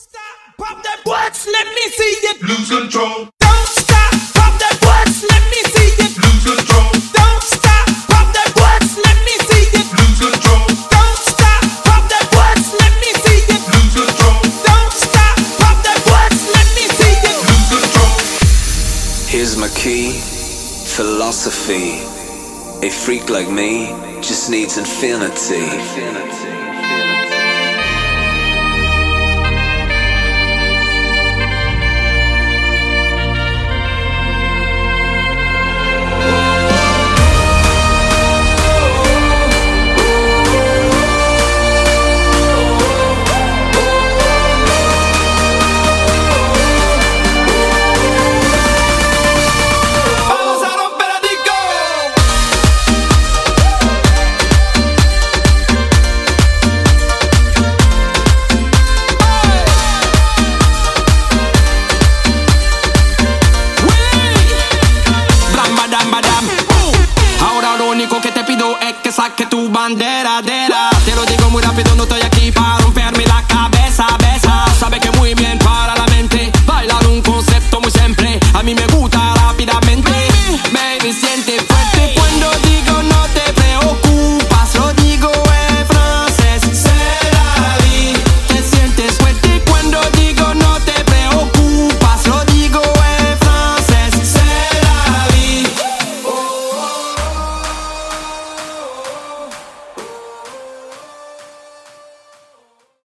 stop, pop that butts, let me see you lose control. Don't stop, pop that butts, let me see you Lose control. Don't stop, pop that butts, let me see you Lose control. Don't stop, pop that butts, let me see you Lose control. Don't stop, pop that butts, let me see you Lose control. Here's my key, philosophy. A freak like me just needs infinity. Ahora lo único que te pido es que saques tu bandera, te lo digo muy rápido, no estoy aquí para